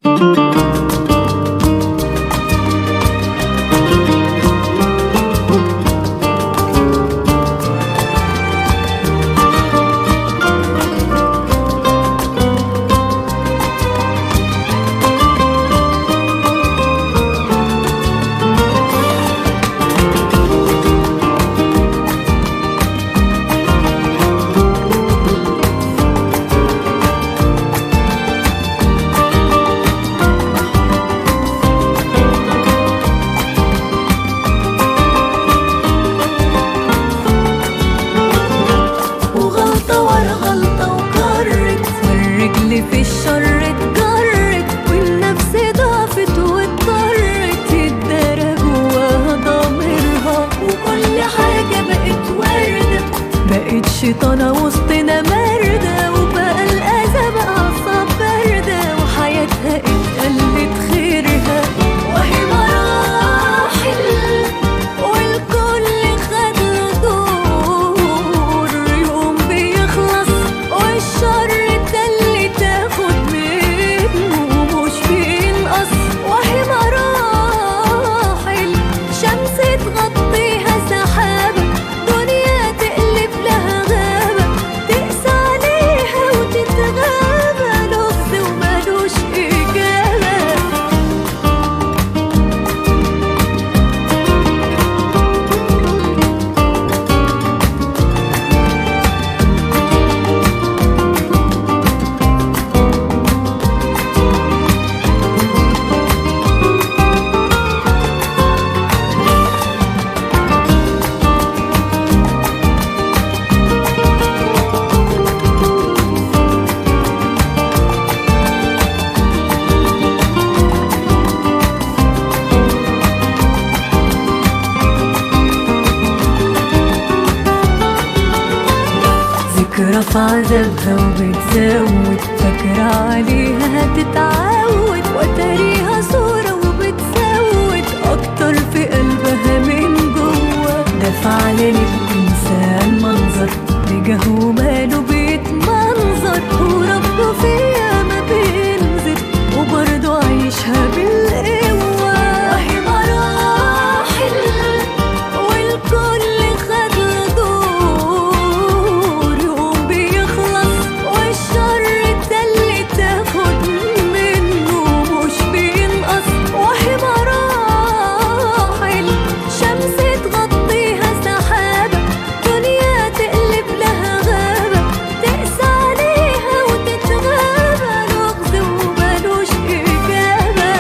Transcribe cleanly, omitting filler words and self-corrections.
في الشر اتجرت والنفس ضعفت واضطرت تتدارى جواها ضميرها، وكل حاجة بقت وردة، بقت شيطانة وسطنا مردة، وبقى الأذى بقى أعصاب باردة، وحياتها اتقلت خيرها، وهي مراحل والكل خد له دور، يوم بيخلص والشر ذكرى في عذابها وبتزود، فاكرة عليها هتتعود، وتاريها صورة وبتسود أكتر في قلبها من جوه، ده فعلا الإنسان منظر بجاه وماله بيتمنظر، وربه فيها ما بينزل وبرضه عايشها بالقوة، وهي مراحل والكل خد له دور، يوم بيخلص والشر اللي تاخد منه مش بينقص، وهي مراحل شمس تغطيها سحابة، دنيا تقلب لها غابة، تقسى عليها وتتغابى، لغز ومالوش إجابة.